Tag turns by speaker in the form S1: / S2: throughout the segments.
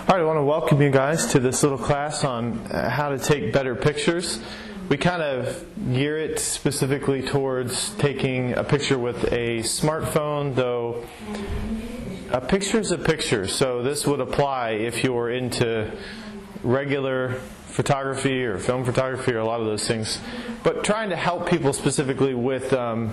S1: All right, I want to welcome you guys to this little class on how to take better pictures. We kind of gear it specifically towards taking a picture with a smartphone, though a picture is a picture. So this would apply if you're into regular photography or film photography or a lot of those things. But trying to help people specifically with,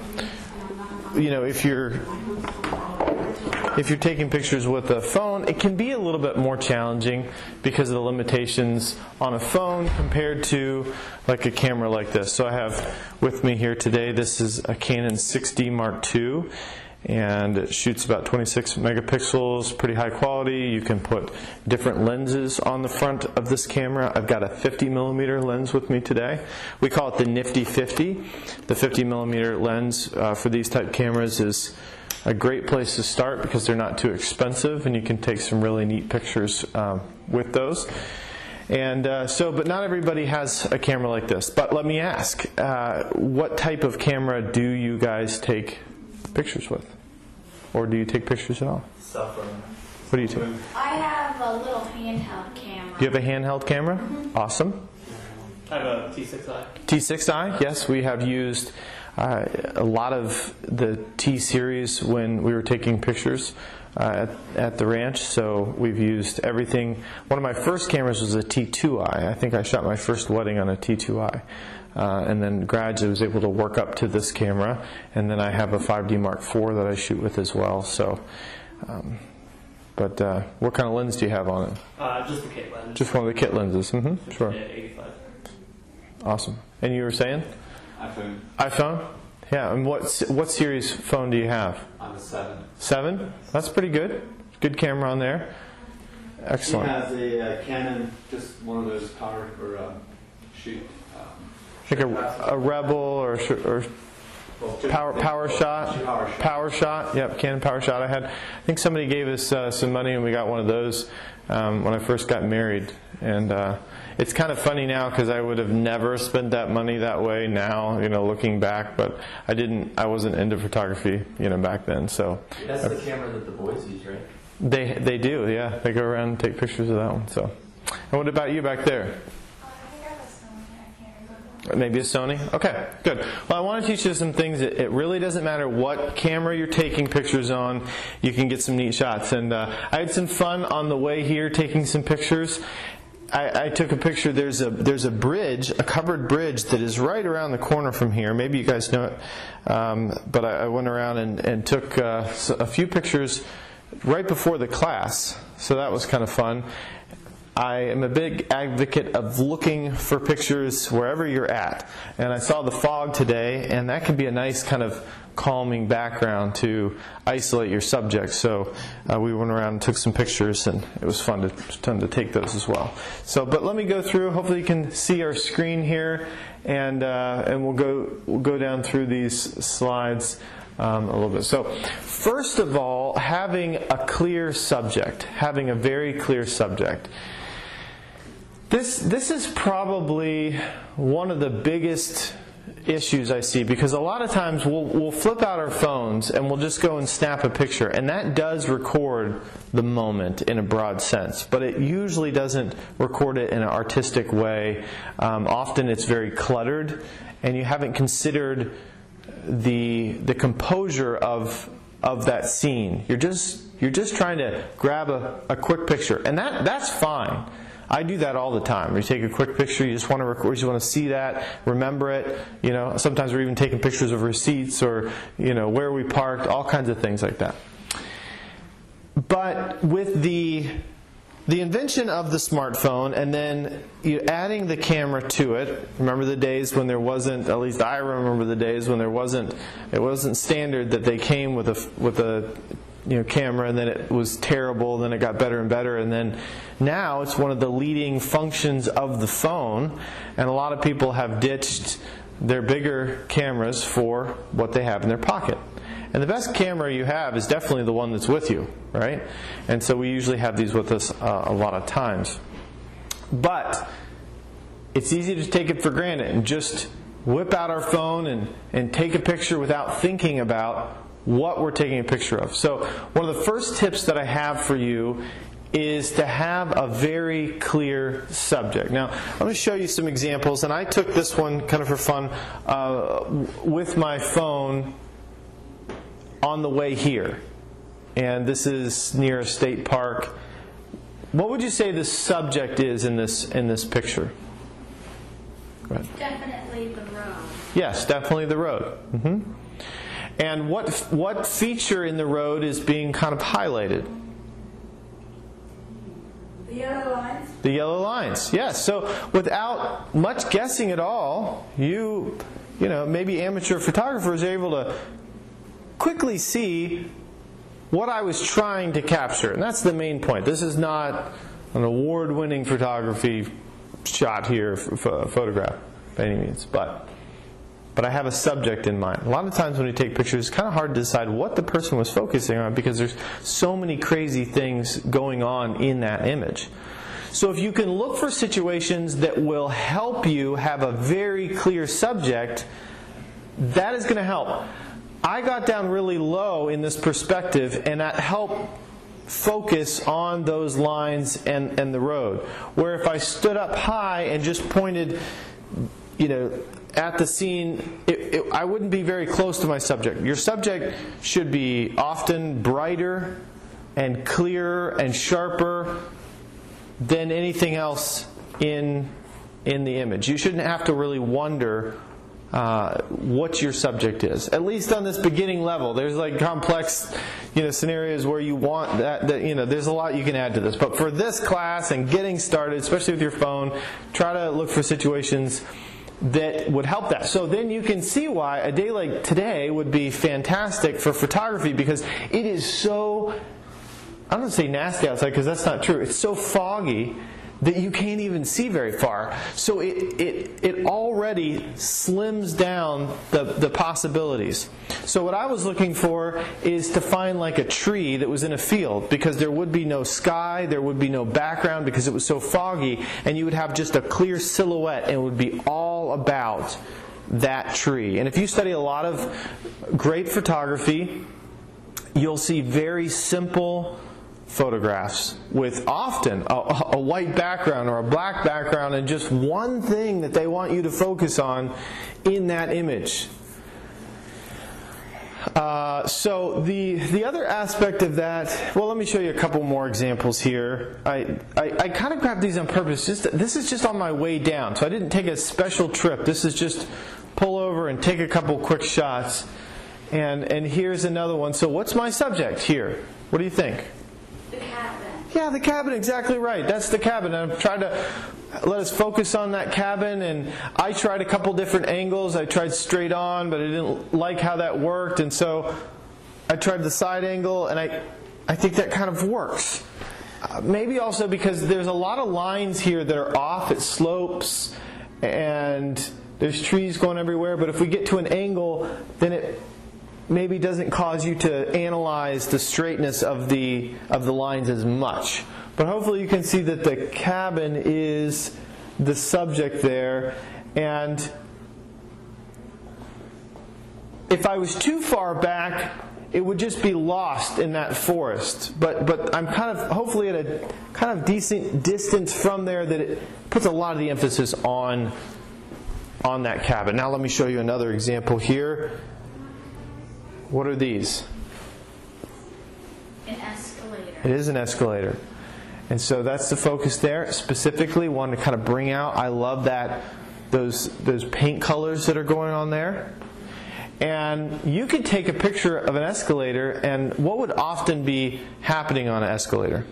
S1: if you're taking pictures with a phone, it can be a little bit more challenging because of the limitations on a phone compared to like a camera like this. So I have with me here today, this is a Canon 6D Mark II, and it shoots about 26 megapixels, pretty high quality. You can put different lenses on the front of this camera. I've got a 50 millimeter lens with me today. We call it the Nifty 50. The 50 millimeter lens for these type cameras is a great place to start because they're not too expensive and you can take some really neat pictures with those. And but not everybody has a camera like this. But let me ask, what type of camera do you guys take pictures with? Or do you take pictures at all?
S2: Cell phone.
S1: What do you take?
S3: I have a little handheld camera.
S1: Do you have a handheld camera?
S3: Mm-hmm.
S1: Awesome.
S2: I have a T6i.
S1: T6i, yes, we have used a lot of the T series when we were taking pictures at the ranch. So we've used everything. One of my first cameras was a T2i. I think I shot my first wedding on a T2i. And then gradually was able to work up to this camera. And then I have a 5D Mark IV that I shoot with as well. So, what kind of lens do you have on it?
S2: Just the kit lens.
S1: Just one of the kit lenses. Mm-hmm. Sure.
S2: 85.
S1: Awesome. And you were saying?
S4: iPhone.
S1: iPhone? Yeah. And what series phone do you have?
S4: I'm a 7.
S1: 7? That's pretty good. Good camera on there. Excellent.
S4: He has a Canon, just one of those power or shoot.
S1: Like a Rebel or Power Shot. Power Shot. Yep, Canon Power Shot. I think somebody gave us some money and we got one of those when I first got married. And it's kind of funny now because I would have never spent that money that way now, looking back. But I wasn't into photography, back then. So
S2: that's the camera that the boys use, right?
S1: They do, yeah. They go around and take pictures of that one. So, and what about you back there? Maybe a Sony? Okay, good. Well, I want to teach you some things. It really doesn't matter what camera you're taking pictures on. You can get some neat shots. And I had some fun on the way here taking some pictures. I took a picture. There's a bridge, a covered bridge that is right around the corner from here. Maybe you guys know it. But I went around and took a few pictures right before the class. So that was kind of fun. I am a big advocate of looking for pictures wherever you're at. And I saw the fog today, and that can be a nice kind of calming background to isolate your subject. So we went around and took some pictures, and it was fun to take those as well. So, but let me go through. Hopefully you can see our screen here, and we'll go down through these slides a little bit. So first of all, having a clear subject, having a very clear subject. This is probably one of the biggest issues I see, because a lot of times we'll flip out our phones and we'll just go and snap a picture, and that does record the moment in a broad sense, but it usually doesn't record it in an artistic way. Often it's very cluttered, and you haven't considered the composure of that scene. You're just trying to grab a quick picture, and that's fine. I do that all the time. You take a quick picture, you just want to record, you just want to see that, remember it. Sometimes we're even taking pictures of receipts or where we parked, all kinds of things like that. But with the invention of the smartphone and then adding the camera to it, remember the days when there wasn't, at least I remember the days when it wasn't standard that they came with a camera, and then it was terrible, then it got better and better, and then now it's one of the leading functions of the phone, and a lot of people have ditched their bigger cameras for what they have in their pocket. And the best camera you have is definitely the one that's with you, right? And so we usually have these with us a lot of times. But it's easy to take it for granted and just whip out our phone and take a picture without thinking about what we're taking a picture of. So one of the first tips that I have for you is to have a very clear subject. Now, I'm going to show you some examples, and I took this one kind of for fun with my phone on the way here. And this is near a state park. What would you say the subject is in this picture? Go ahead.
S3: Definitely the road.
S1: Yes, definitely the road. And what feature in the road is being kind of highlighted?
S3: The yellow lines.
S1: The yellow lines, yes. So without much guessing at all, you know, maybe amateur photographers are able to quickly see what I was trying to capture. And that's the main point. This is not an award-winning photography shot here, photograph, by any means. But I have a subject in mind. A lot of times when we take pictures, it's kind of hard to decide what the person was focusing on because there's so many crazy things going on in that image. So if you can look for situations that will help you have a very clear subject, that is going to help. I got down really low in this perspective, and that helped focus on those lines and the road. Where if I stood up high and just pointed, at the scene, I wouldn't be very close to my subject. Your subject should be often brighter and clearer and sharper than anything else in the image. You shouldn't have to really wonder what your subject is. At least on this beginning level. There's like complex scenarios where you want that there's a lot you can add to this. But for this class and getting started, especially with your phone, try to look for situations that would help that. So then you can see why a day like today would be fantastic for photography, because it is so, I don't want to say nasty outside because that's not true. It's so foggy that you can't even see very far. So it already slims down the possibilities. So what I was looking for is to find like a tree that was in a field, because there would be no sky, there would be no background because it was so foggy, and you would have just a clear silhouette, and it would be all about that tree. And if you study a lot of great photography, you'll see very simple photographs with often a white background or a black background and just one thing that they want you to focus on in that image. So the other aspect of that, well, let me show you a couple more examples here. I kind of grabbed these on purpose. This is just on my way down, so I didn't take a special trip. This is just pull over and take a couple quick shots. And here's another one. So what's my subject here? What do you think?
S3: The cabin.
S1: Yeah, the cabin, exactly right. That's the cabin. I've tried to let us focus on that cabin, and I tried a couple different angles. I tried straight on, but I didn't like how that worked, and so I tried the side angle, and I think that kind of works. Maybe also because there's a lot of lines here that are off. It slopes, and there's trees going everywhere, but if we get to an angle, then it maybe doesn't cause you to analyze the straightness of the lines as much. But hopefully you can see that the cabin is the subject there. And if I was too far back, it would just be lost in that forest. But I'm kind of hopefully at a kind of decent distance from there that it puts a lot of the emphasis on that cabin. Now let me show you another example here. What are these?
S3: An escalator.
S1: It is an escalator. And so that's the focus there. Specifically, want to kind of bring out, I love that, those paint colors that are going on there. And you could take a picture of an escalator, and what would often be happening on an escalator?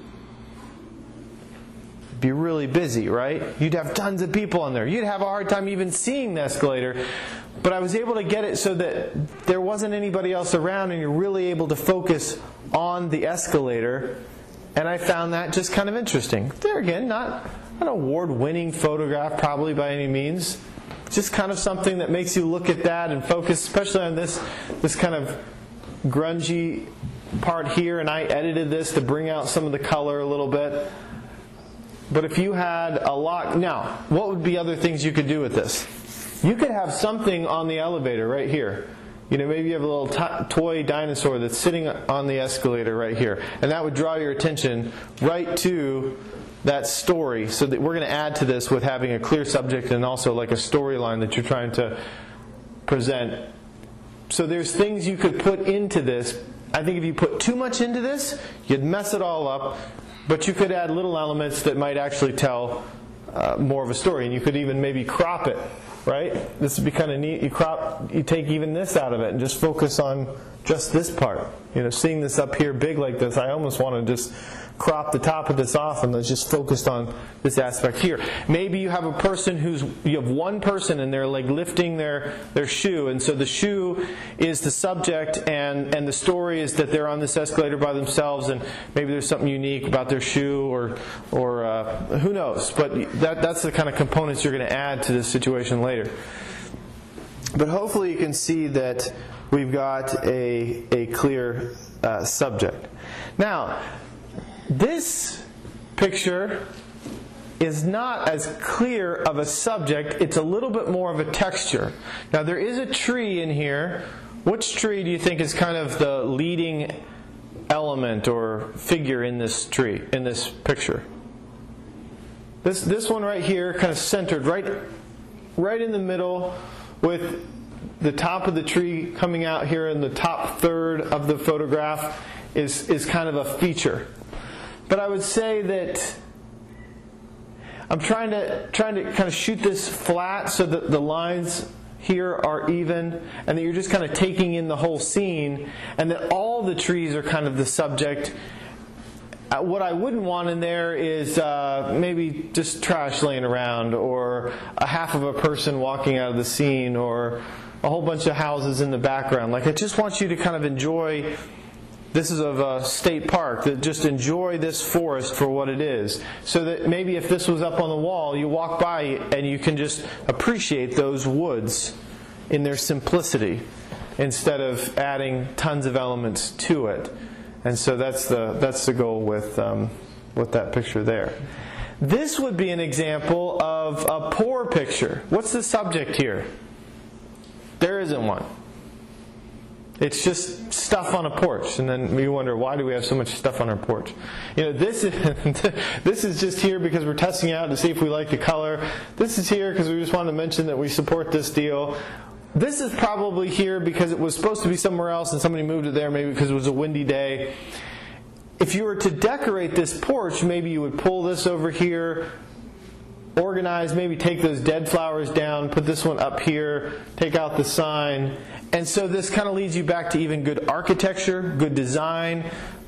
S1: It'd be really busy, right? You'd have tons of people on there. You'd have a hard time even seeing the escalator. But I was able to get it so that there wasn't anybody else around, and you're really able to focus on the escalator. And I found that just kind of interesting. There again, not an award-winning photograph probably by any means. Just kind of something that makes you look at that and focus, especially on this kind of grungy part here. And I edited this to bring out some of the color a little bit. But if you had a lot... Now, what would be other things you could do with this? You could have something on the elevator right here. maybe you have a little toy dinosaur that's sitting on the escalator right here. And that would draw your attention right to that story. So that we're going to add to this with having a clear subject and also like a storyline that you're trying to present. So there's things you could put into this. I think if you put too much into this, you'd mess it all up. But you could add little elements that might actually tell more of a story. And you could even maybe crop it, right? This would be kind of neat. You take even this out of it and just focus on just this part. Seeing this up here big like this, I almost want to just crop the top of this off and let's just focus on this aspect here. Maybe you have a person you have one person and they're like lifting their shoe, and so the shoe is the subject and the story is that they're on this escalator by themselves, and maybe there's something unique about their shoe or who knows, but that's the kind of components you're going to add to this situation later. But hopefully you can see that we've got a clear subject. Now, this picture is not as clear of a subject. It's a little bit more of a texture. Now, there is a tree in here. Which tree do you think is kind of the leading element or figure in this tree, in this picture? This one right here, kind of centered right in the middle, with the top of the tree coming out here in the top third of the photograph is kind of a feature. But I would say that I'm trying to kind of shoot this flat so that the lines here are even, and that you're just kind of taking in the whole scene, and that all the trees are kind of the subject. What I wouldn't want in there is maybe just trash laying around, or a half of a person walking out of the scene, or a whole bunch of houses in the background. Like, I just want you to kind of enjoy. This is of a state park, that just enjoy this forest for what it is. So that maybe if this was up on the wall, you walk by and you can just appreciate those woods in their simplicity instead of adding tons of elements to it. And so that's the goal with that picture there. This would be an example of a poor picture. What's the subject here? There isn't one. It's just stuff on a porch, and then you wonder, why do we have so much stuff on our porch? This is just here because we're testing out to see if we like the color. This is here because we just wanted to mention that we support this deal. This is probably here because it was supposed to be somewhere else and somebody moved it there, maybe because it was a windy day. If you were to decorate this porch, maybe you would pull this over here, organize, maybe take those dead flowers down, put this one up here, take out the sign. And so this kind of leads you back to even good architecture, good design,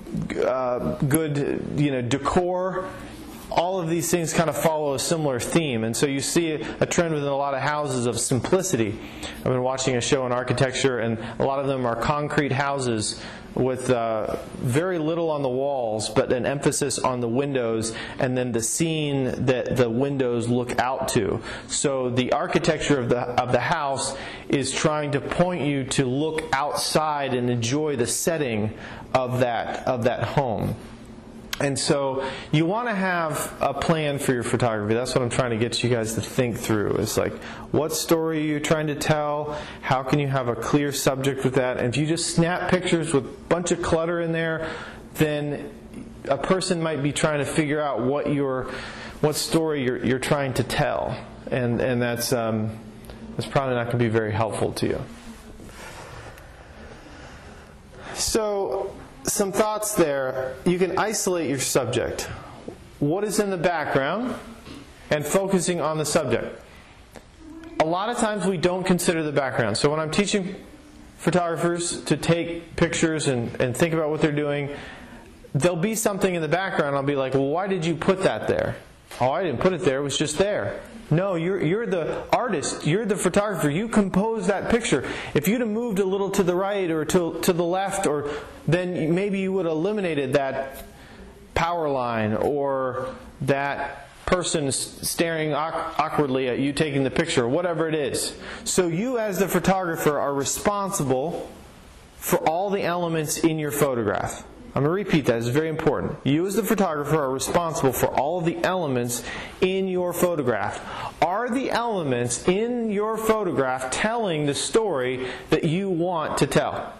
S1: good decor. All of these things kind of follow a similar theme. And so you see a trend within a lot of houses of simplicity. I've been watching a show on architecture, and a lot of them are concrete houses with very little on the walls, but an emphasis on the windows, and then the scene that the windows look out to. So the architecture of the house is trying to point you to look outside and enjoy the setting of that home. And so you want to have a plan for your photography. That's what I'm trying to get you guys to think through. It's like, what story are you trying to tell? How can you have a clear subject with that? And if you just snap pictures with a bunch of clutter in there, then a person might be trying to figure out what story you're trying to tell. And that's probably not going to be very helpful to you. So, some thoughts there. You can isolate your subject. What is in the background? And focusing on the subject. A lot of times we don't consider the background. So when I'm teaching photographers to take pictures and think about what they're doing, there'll be something in the background. I'll be like, well, why did you put that there? Oh, I didn't put it there. It was just there. No, you're the artist. You're the photographer. You composed that picture. If you'd have moved a little to the right or to the left, then maybe you would have eliminated that power line or that person staring awkwardly at you taking the picture, or whatever it is. So you as the photographer are responsible for all the elements in your photograph. I'm going to repeat that. It's very important. You as the photographer are responsible for all of the elements in your photograph. Are the elements in your photograph telling the story that you want to tell?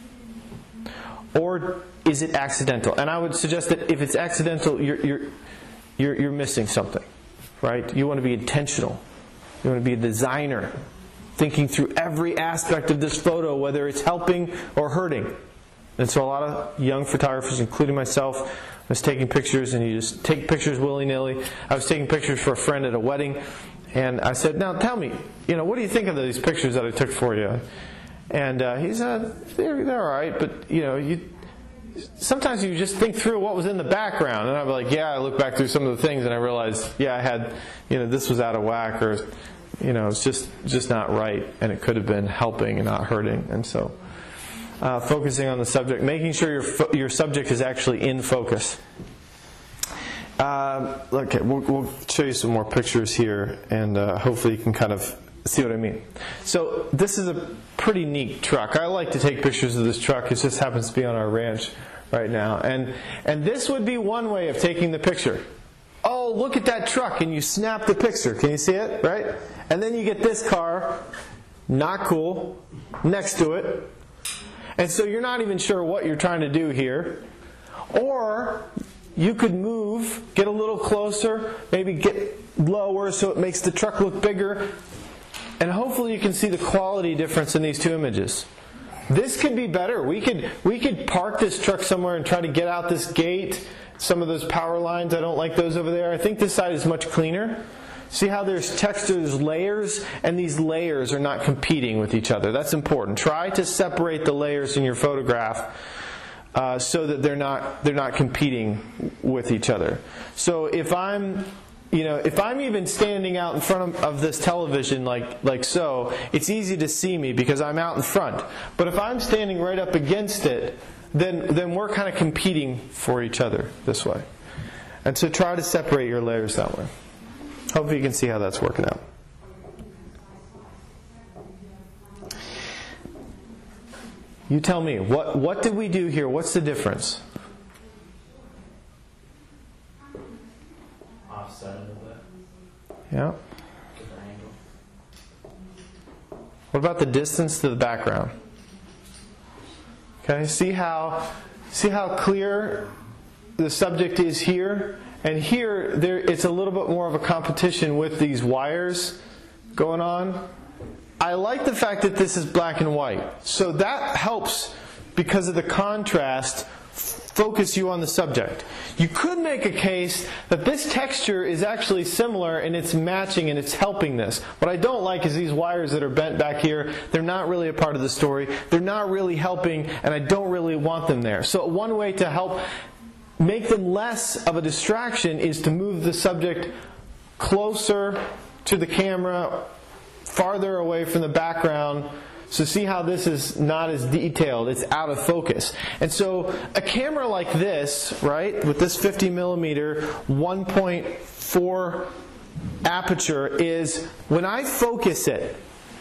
S1: Or is it accidental? And I would suggest that if it's accidental, you're missing something, right? You want to be intentional. You want to be a designer, thinking through every aspect of this photo, whether it's helping or hurting. And so a lot of young photographers, including myself, was taking pictures, and you just take pictures willy-nilly. I was taking pictures for a friend at a wedding, and I said, now tell me, what do you think of these pictures that I took for you? And he said, they're all right, but sometimes you just think through what was in the background. And I'd be like, yeah, I look back through some of the things, and I realized, yeah, I had, this was out of whack, or, it's just not right, and it could have been helping and not hurting. And so focusing on the subject, making sure your subject is actually in focus. Okay, we'll show you some more pictures here, and hopefully you can kind of see what I mean. So this is a pretty neat truck. I like to take pictures of this truck. It just happens to be on our ranch right now. And this would be one way of taking the picture. Oh, look at that truck, and you snap the picture. Can you see it? Right? And then you get this car, not cool, next to it. And so you're not even sure what you're trying to do here. Or you could move, get a little closer, maybe get lower so it makes the truck look bigger. And hopefully you can see the quality difference in these two images. This could be better. We could park this truck somewhere and try to get out this gate. Some of those power lines, I don't like those over there. I think this side is much cleaner. See how there's texture, there's layers, and these layers are not competing with each other. That's important. Try to separate the layers in your photograph so that they're not competing with each other. So if I'm even standing out in front of this television like so, it's easy to see me because I'm out in front. But if I'm standing right up against it, then we're kind of competing for each other this way. And so try to separate your layers that way. Hopefully you can see how that's working out. You tell me, what did we do here? What's the difference?
S2: Offset a little bit.
S1: Yeah.
S2: Different angle.
S1: What about the distance to the background? Okay, see how clear the subject is here? And here, it's a little bit more of a competition with these wires going on. I like the fact that this is black and white. So that helps, because of the contrast, focus you on the subject. You could make a case that this texture is actually similar and it's matching and it's helping this. What I don't like is these wires that are bent back here. They're not really a part of the story. They're not really helping, and I don't really want them there. So one way to help make them less of a distraction is to move the subject closer to the camera, farther away from the background. So see how this is not as detailed, it's out of focus. And so a camera like this, right, with this 50 millimeter 1.4 aperture is, when I focus it,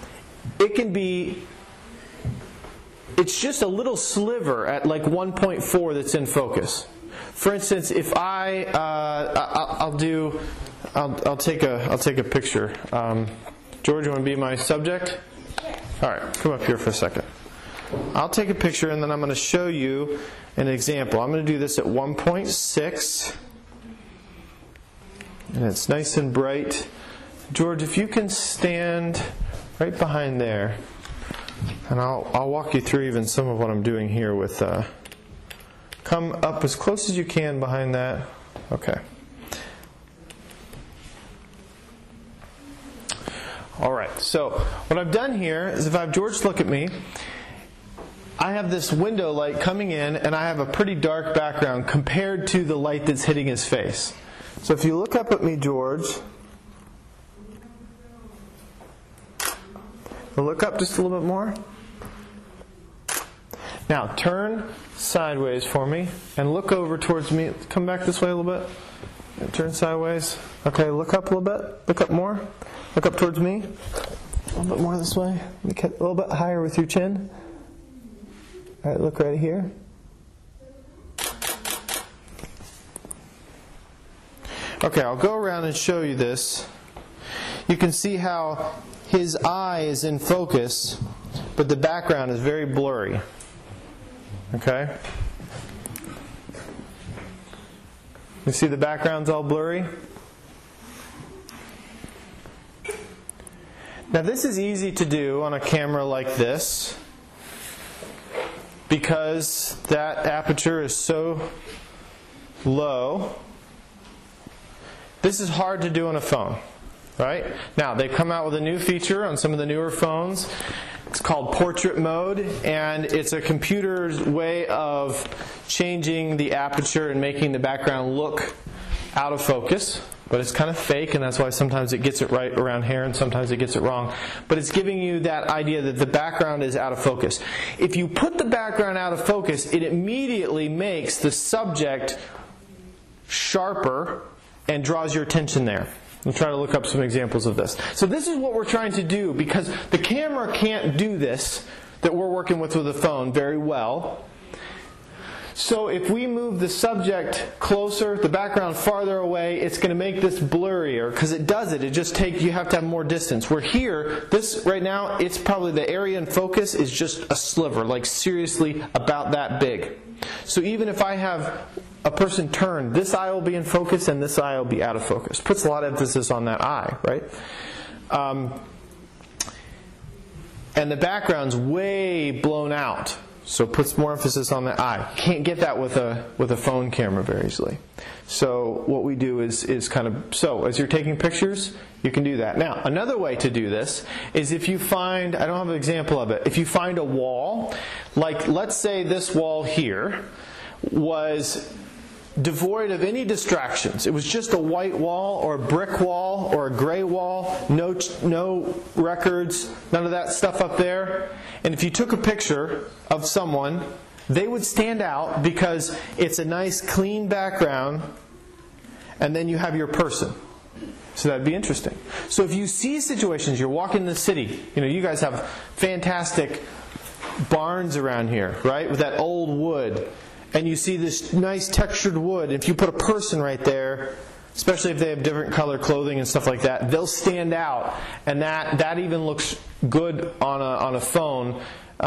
S1: it's just a little sliver at like 1.4 that's in focus. For instance, if I'll take a picture. George, you want to be my subject? All right, come up here for a second. I'll take a picture and then I'm going to show you an example. I'm going to do this at 1.6. And it's nice and bright. George, if you can stand right behind there, and I'll walk you through even some of what I'm doing here with... Come up as close as you can behind that. Okay. All right. So what I've done here is, if I have George look at me, I have this window light coming in, and I have a pretty dark background compared to the light that's hitting his face. So if you look up at me, George, look up just a little bit more. Now turn sideways for me and look over towards me. Come back this way a little bit. And turn sideways. Okay, look up a little bit. Look up more. Look up towards me. A little bit more this way. Get a little bit higher with your chin. All right, look right here. Okay, I'll go around and show you this. You can see how his eye is in focus, but the background is very blurry. Okay? You see the background's all blurry? Now this is easy to do on a camera like this because that aperture is so low. This is hard to do on a phone, right? Now they've come out with a new feature on some of the newer phones. It's called portrait mode, and it's a computer's way of changing the aperture and making the background look out of focus. But it's kind of fake, and that's why sometimes it gets it right around here and sometimes it gets it wrong. But it's giving you that idea that the background is out of focus. If you put the background out of focus, it immediately makes the subject sharper and draws your attention there. I'll try to look up some examples of this. So this is what we're trying to do, because the camera can't do this that we're working with the phone very well. So if we move the subject closer, the background farther away, it's going to make this blurrier, because it does it. It just takes, you have to have more distance. Where here, this right now, it's probably the area in focus is just a sliver, like seriously about that big. So even if I have a person turn, this eye will be in focus and this eye will be out of focus. Puts a lot of emphasis on that eye, right? And the background's way blown out, so it puts more emphasis on the eye. Can't get that with a phone camera very easily. So what we do is kind of, so as you're taking pictures, you can do that. Now, another way to do this is if you find, I don't have an example of it, if you find a wall, like let's say this wall here was devoid of any distractions. It was just a white wall or a brick wall or a gray wall, no records, none of that stuff up there. And if you took a picture of someone, they would stand out because it's a nice clean background, and then you have your person. So that'd be interesting. So if you see situations, you're walking the city, you guys have fantastic barns around here, right? With that old wood. And you see this nice textured wood. If you put a person right there, especially if they have different color clothing and stuff like that, they'll stand out. And that even looks good on a phone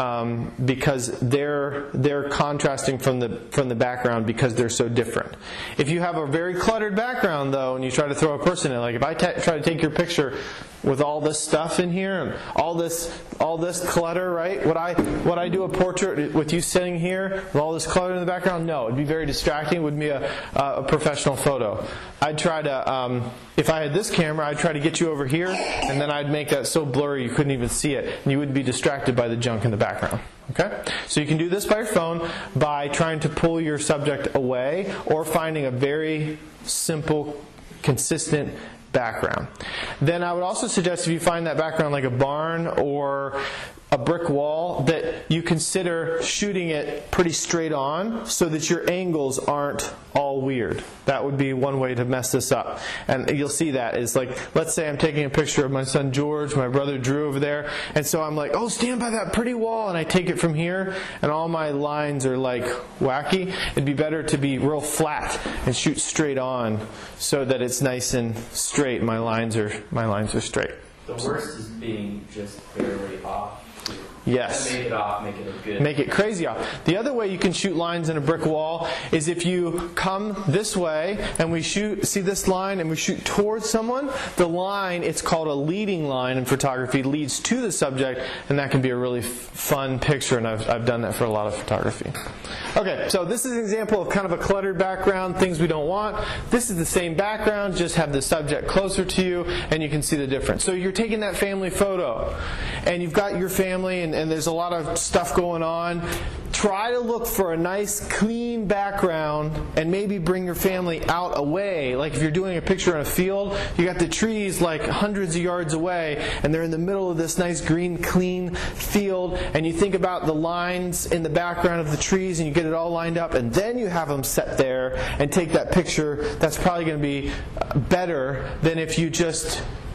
S1: because they're contrasting from the background because they're so different. If you have a very cluttered background though, and you try to throw a person in, like if I try to take your picture with all this stuff in here and all this clutter, right? Would I do a portrait with you sitting here with all this clutter in the background? No, it'd be very distracting. It would be a professional photo. I'd try to, if I had this camera, I'd try to get you over here, and then I'd make that so blurry you couldn't even see it, and you would be distracted by the junk in the background. Okay? So you can do this by your phone by trying to pull your subject away or finding a very simple, consistent background. Then I would also suggest if you find that background like a barn or a brick wall, that you consider shooting it pretty straight on so that your angles aren't all weird. That would be one way to mess this up. And you'll see that is like, let's say I'm taking a picture of my son George, my brother Drew over there, and so I'm like, oh, stand by that pretty wall, and I take it from here, and all my lines are like wacky. It'd be better to be real flat and shoot straight on so that it's nice and straight. My lines are straight.
S2: The worst is being just barely off.
S1: Yes.
S2: Make it off, make it look good.
S1: Make it crazy off. The other way you can shoot lines in a brick wall is if you come this way and we see this line and we shoot towards someone, the line, it's called a leading line in photography, leads to the subject, and that can be a really fun picture, and I've done that for a lot of photography. Okay, so this is an example of kind of a cluttered background, things we don't want. This is the same background, just have the subject closer to you, and you can see the difference. So you're taking that family photo, and you've got your family, and there's a lot of stuff going on. Try to look for a nice, clean background, and maybe bring your family out away. Like if you're doing a picture in a field, you got the trees like hundreds of yards away, and they're in the middle of this nice, green, clean field, and you think about the lines in the background of the trees, and you get it all lined up, and then you have them set there and take that picture. That's probably going to be better than if you just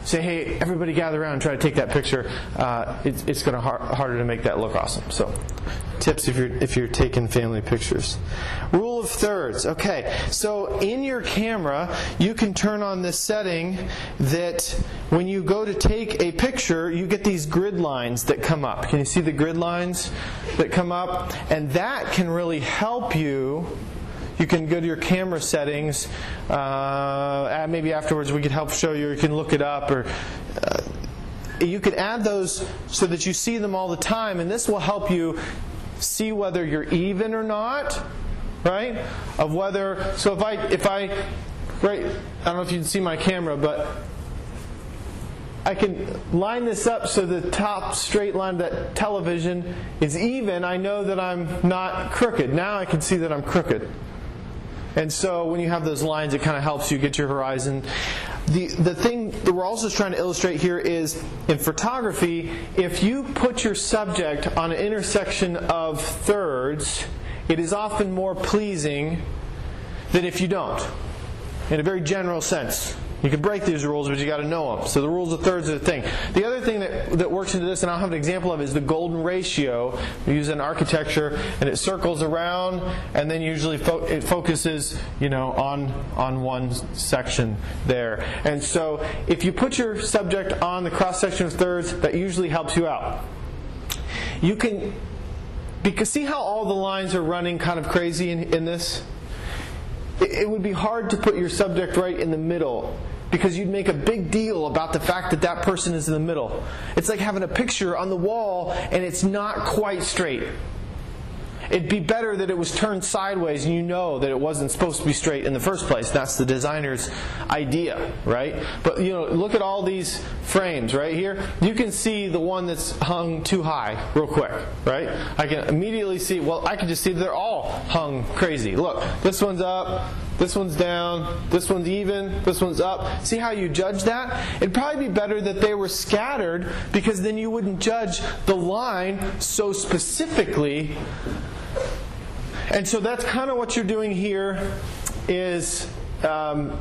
S1: say, hey, everybody gather around and try to take that picture, it's going to harder to make that look awesome. So, tips if you're taking family pictures. Rule of thirds. Okay, so in your camera, you can turn on this setting that when you go to take a picture, you get these grid lines that come up. Can you see the grid lines that come up? And that can really help you. You can go to your camera settings. Maybe afterwards we could help show you, or you can look it up, or you can add those so that you see them all the time, and this will help you see whether you're even or not, right? Of whether, so if I right, I don't know if you can see my camera, but I can line this up so the top straight line of that television is even. I know that I'm not crooked. Now I can see that I'm crooked. And so when you have those lines, it kind of helps you get your horizon. The thing that we're also trying to illustrate here is, in photography, if you put your subject on an intersection of thirds, it is often more pleasing than if you don't, in a very general sense. You can break these rules, but you got to know them. So the rules of thirds are the thing. The other thing that works into this, and I'll have an example of, is the golden ratio. We use it in architecture, and it circles around, and then usually it focuses, on one section there. And so if you put your subject on the cross section of thirds, that usually helps you out. You can, because see how all the lines are running kind of crazy in this? It would be hard to put your subject right in the middle, because you'd make a big deal about the fact that that person is in the middle. It's like having a picture on the wall and it's not quite straight. It'd be better that it was turned sideways and you know that it wasn't supposed to be straight in the first place. That's the designer's idea, right? But look at all these frames right here. You can see the one that's hung too high real quick, right? I can immediately see, I can just see that they're all hung crazy. Look, this one's up, this one's down, this one's even, this one's up. See how you judge that? It'd probably be better that they were scattered, because then you wouldn't judge the line so specifically. And so that's kind of what you're doing here, is putting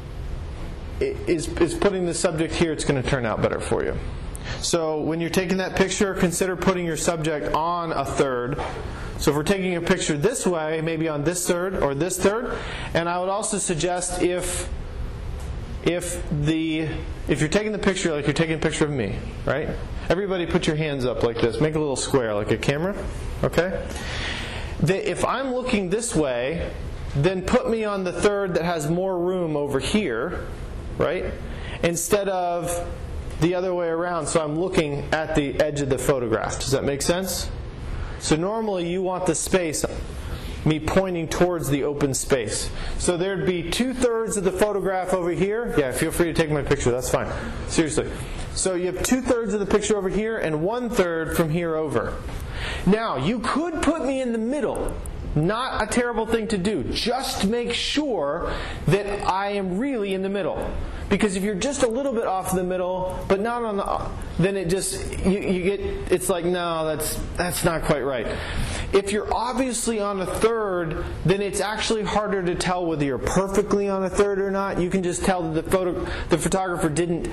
S1: the subject here. It's going to turn out better for you. So when you're taking that picture, consider putting your subject on a third. So if we're taking a picture this way, maybe on this third or this third. And I would also suggest if you're taking the picture like you're taking a picture of me, right? Everybody put your hands up like this. Make a little square like a camera, okay? If I'm looking this way, then put me on the third that has more room over here, right? Instead of the other way around, so I'm looking at the edge of the photograph. Does that make sense? So normally you want the space, me pointing towards the open space. So there'd be 2/3 of the photograph over here. Yeah, feel free to take my picture, that's fine. Seriously. So you have 2/3 of the picture over here and 1/3 from here over. Now, you could put me in the middle. Not a terrible thing to do. Just make sure that I am really in the middle. Because if you're just a little bit off the middle, but not on the, then it just, you get, it's like, no, that's not quite right. If you're obviously on a third, then it's actually harder to tell whether you're perfectly on a third or not. You can just tell that the photographer didn't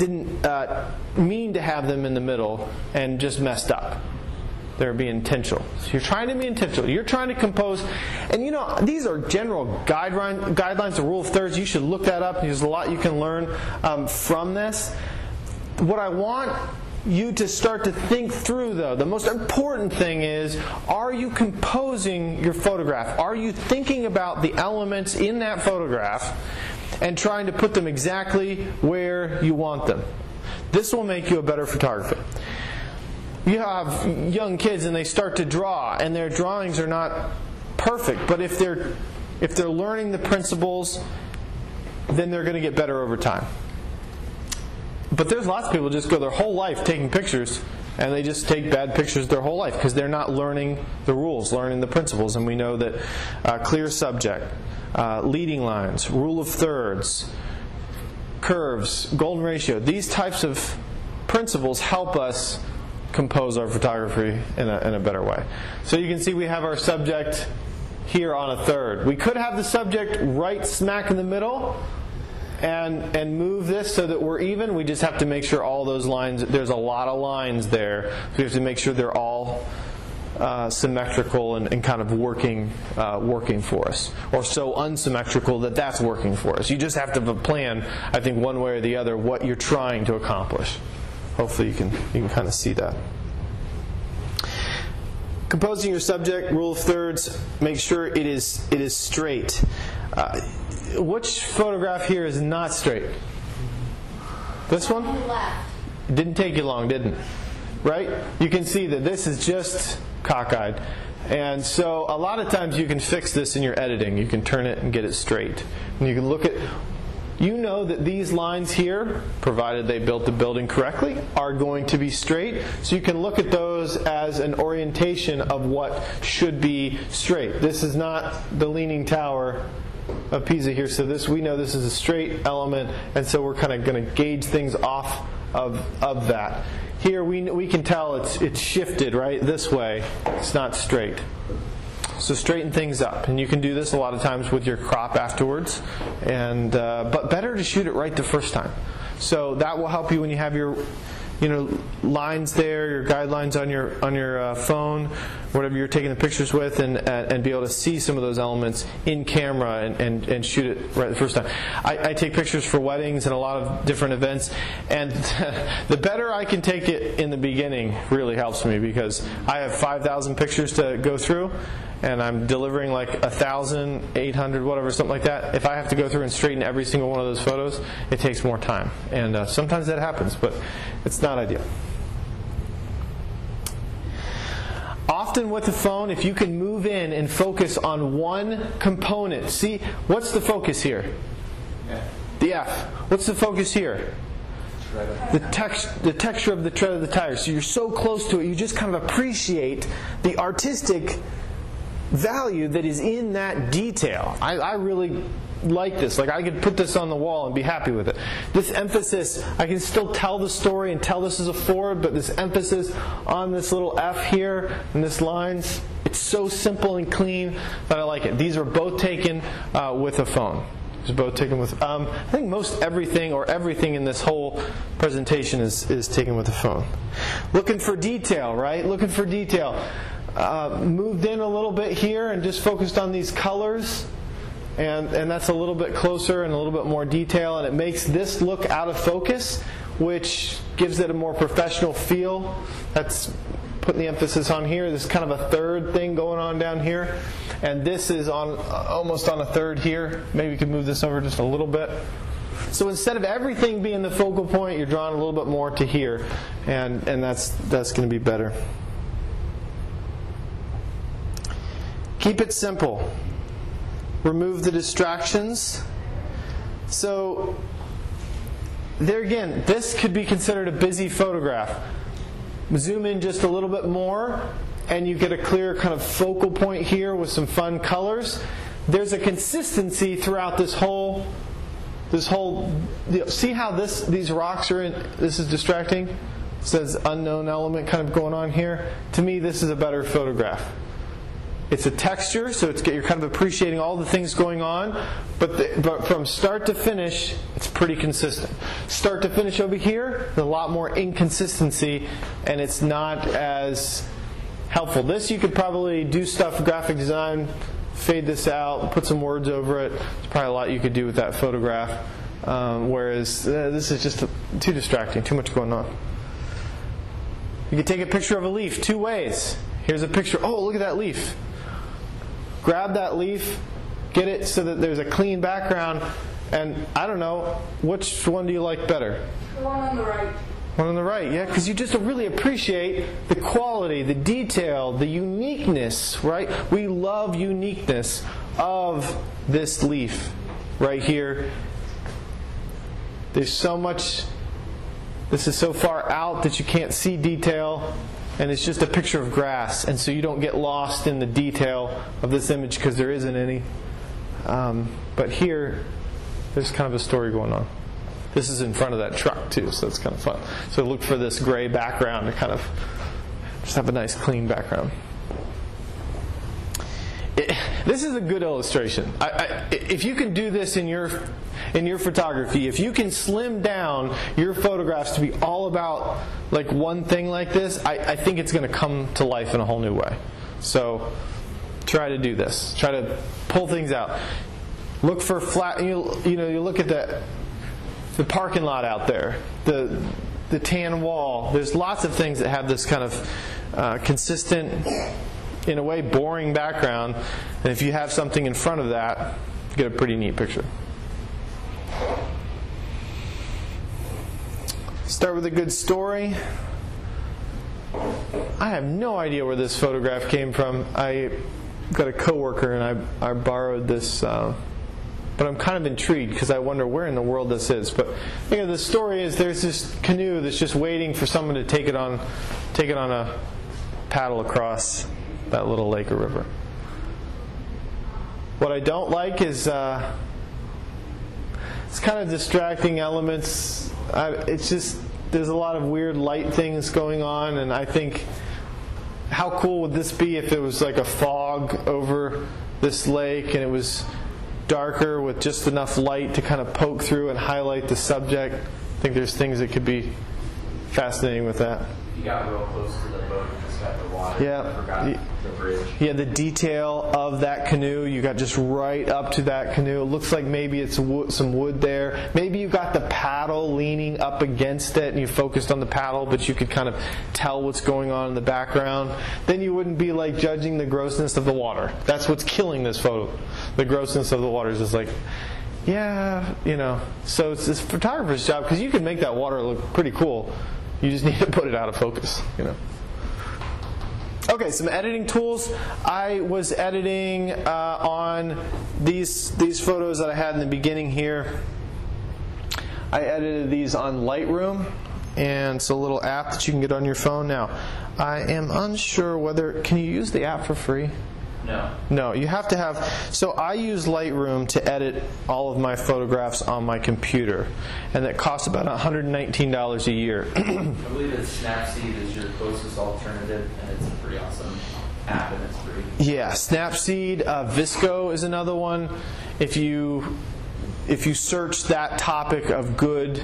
S1: mean to have them in the middle and just messed up. They're being intentional. So you're trying to be intentional. You're trying to compose. And these are general guidelines, the rule of thirds. You should look that up. There's a lot you can learn from this. What I want you to start to think through, though, the most important thing is, are you composing your photograph? Are you thinking about the elements in that photograph and trying to put them exactly where you want them? This will make you a better photographer. You have young kids and they start to draw, and their drawings are not perfect, but if they're learning the principles, then they're going to get better over time. But there's lots of people who just go their whole life taking pictures, and they just take bad pictures their whole life because they're not learning the rules, learning the principles. And we know that clear subject, leading lines, rule of thirds, curves, golden ratio, these types of principles help us compose our photography in a better way. So you can see we have our subject here on a third. We could have the subject right smack in the middle, and move this so that we're even. We just have to make sure all those lines, there's a lot of lines there. So we have to make sure they're all symmetrical and kind of working for us, or so unsymmetrical that that's working for us. You just have to have a plan, I think, one way or the other, what you're trying to accomplish. Hopefully you can kind of see that. Composing your subject, rule of thirds, make sure it is straight. Which photograph here is not straight? This one?
S3: Left.
S1: It didn't take you long, didn't it? Right? You can see that this is just cockeyed. And so a lot of times you can fix this in your editing. You can turn it and get it straight. And you can look at, you know that these lines here, provided they built the building correctly, are going to be straight. So you can look at those as an orientation of what should be straight. This is not the Leaning Tower of Pisa here. So this, we know this is a straight element, and so we're kind of going to gauge things off of that. Here we can tell it's shifted, right, this way. It's not straight. So straighten things up, and you can do this a lot of times with your crop afterwards. And but better to shoot it right the first time. So that will help you when you have your lines there, your guidelines on your phone, whatever you're taking the pictures with, and be able to see some of those elements in camera and shoot it right the first time. I take pictures for weddings and a lot of different events, and the better I can take it in the beginning really helps me, because I have 5,000 pictures to go through, and I'm delivering like 1,800, whatever, something like that. If I have to go through and straighten every single one of those photos, it takes more time. And sometimes that happens, but it's not ideal. Often with the phone, if you can move in and focus on one component. See, what's the focus here?
S4: F.
S1: The F. What's the focus here? The texture of the tread of the tire. So you're so close to it, you just kind of appreciate the artistic value that is in that detail. I really like this. Like, I could put this on the wall and be happy with it. This emphasis, I can still tell the story and tell this is a Ford, but this emphasis on this little F here and this lines, it's so simple and clean that I like it. These are both taken with a phone. These are both taken with, I think most everything or everything in this whole presentation is taken with a phone. Looking for detail, right? Looking for detail. Moved in a little bit here and just focused on these colors, and that's a little bit closer and a little bit more detail, and it makes this look out of focus, which gives it a more professional feel. That's putting the emphasis on here. There's kind of a third thing going on down here, and this is on almost on a third here. Maybe you could move this over just a little bit. So instead of everything being the focal point, you're drawing a little bit more to here, and that's going to be better. Keep it simple. Remove the distractions. So, there again, this could be considered a busy photograph. Zoom in just a little bit more, and you get a clear kind of focal point here with some fun colors. There's a consistency throughout this whole. See how these rocks are in? This is distracting. It says unknown element kind of going on here. To me, this is a better photograph. It's a texture, so you're kind of appreciating all the things going on, but from start to finish, it's pretty consistent. Start to finish over here, there's a lot more inconsistency, and it's not as helpful. This you could probably do stuff, graphic design, fade this out, put some words over it. There's probably a lot you could do with that photograph, whereas this is just too distracting, too much going on. You can take a picture of a leaf two ways. Here's a picture. Oh, look at that leaf. Grab that leaf, get it so that there's a clean background, and I don't know, which one do you like better?
S3: The one on the right.
S1: One on the right, yeah, because you just really appreciate the quality, the detail, the uniqueness, right? We love uniqueness of this leaf right here. There's so much, this is so far out that you can't see detail. And it's just a picture of grass, and so you don't get lost in the detail of this image because there isn't any. But here, there's kind of a story going on. This is in front of that truck too, so it's kind of fun. So look for this gray background to kind of just have a nice clean background. this is a good illustration. If you can do this in your photography, if you can slim down your photographs to be all about like one thing like this, I think it's going to come to life in a whole new way. So try to do this. Try to pull things out. Look for flat. You look at the parking lot out there, the tan wall. There's lots of things that have this kind of consistent, in a way, boring background. And if you have something in front of that, you get a pretty neat picture. Start with a good story. I have no idea where this photograph came from. I got a coworker and I borrowed this, but I'm kind of intrigued because I wonder where in the world this is. But the story is there's this canoe that's just waiting for someone to take it on a paddle across that little lake or river. What I don't like is it's kind of distracting elements. It's just there's a lot of weird light things going on, and I think, how cool would this be if it was like a fog over this lake and it was darker with just enough light to kind of poke through and highlight the subject? I think there's things that could be fascinating with that.
S2: You got real close to the boat and just got the water.
S1: Yeah.
S2: I forgot the bridge.
S1: Yeah, the detail of that canoe, you got just right up to that canoe. It looks like maybe it's some wood there. Maybe you got the paddle leaning up against it and you focused on the paddle, but you could kind of tell what's going on in the background. Then you wouldn't be like judging the grossness of the water. That's what's killing this photo. The grossness of the water is just like, yeah, So it's this photographer's job, because you can make that water look pretty cool. You just need to put it out of focus, Okay, some editing tools. I was editing on these photos that I had in the beginning here. I edited these on Lightroom, and it's a little app that you can get on your phone. Now, I am unsure whether, can you use the app for free? No, you have to have. So I use Lightroom to edit all of my photographs on my computer, and that costs about $119 a year.
S2: I believe that Snapseed is your closest alternative, and it's a pretty awesome app, and it's free.
S1: Yeah, Snapseed, Visco is another one. If you search that topic of good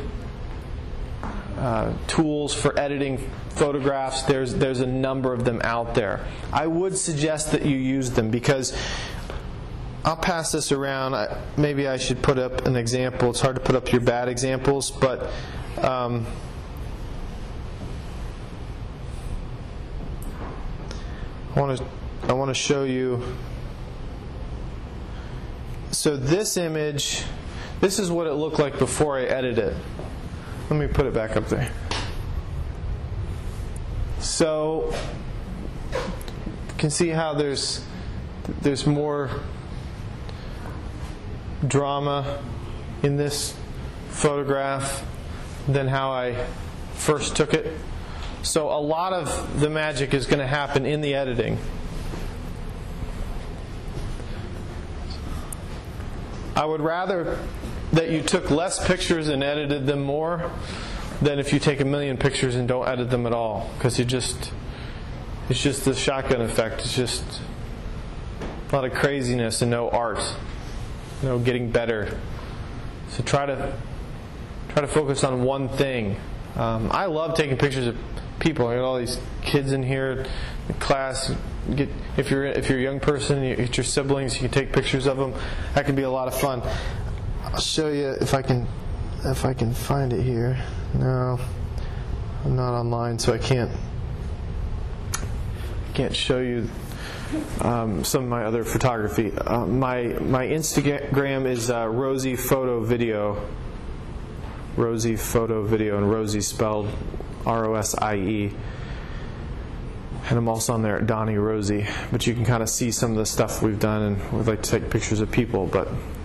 S1: tools for editing photographs, there's a number of them out there. I would suggest that you use them, because I'll pass this around. Maybe I should put up an example. It's hard to put up your bad examples, but I want to show you. So this image, this is what it looked like before I edited it. Let me put it back up there. So you can see how there's more drama in this photograph than how I first took it. So a lot of the magic is going to happen in the editing. I would rather that you took less pictures and edited them more than if you take 1 million pictures and don't edit them at all, because it's just the shotgun effect. It's just a lot of craziness and no art, no getting better. So try to focus on one thing. I love taking pictures of people. I got all these kids in here in class. If you're a young person, you get your siblings, you can take pictures of them. That can be a lot of fun. I'll show you if I can find it here. No, I'm not online, so I can't show you some of my other photography. My Instagram is Rosie Photo Video. Rosie Photo Video, and Rosie spelled R-O-S-I-E. And I'm also on there at Donnie Rosie. But you can kind of see some of the stuff we've done, and we'd like to take pictures of people. But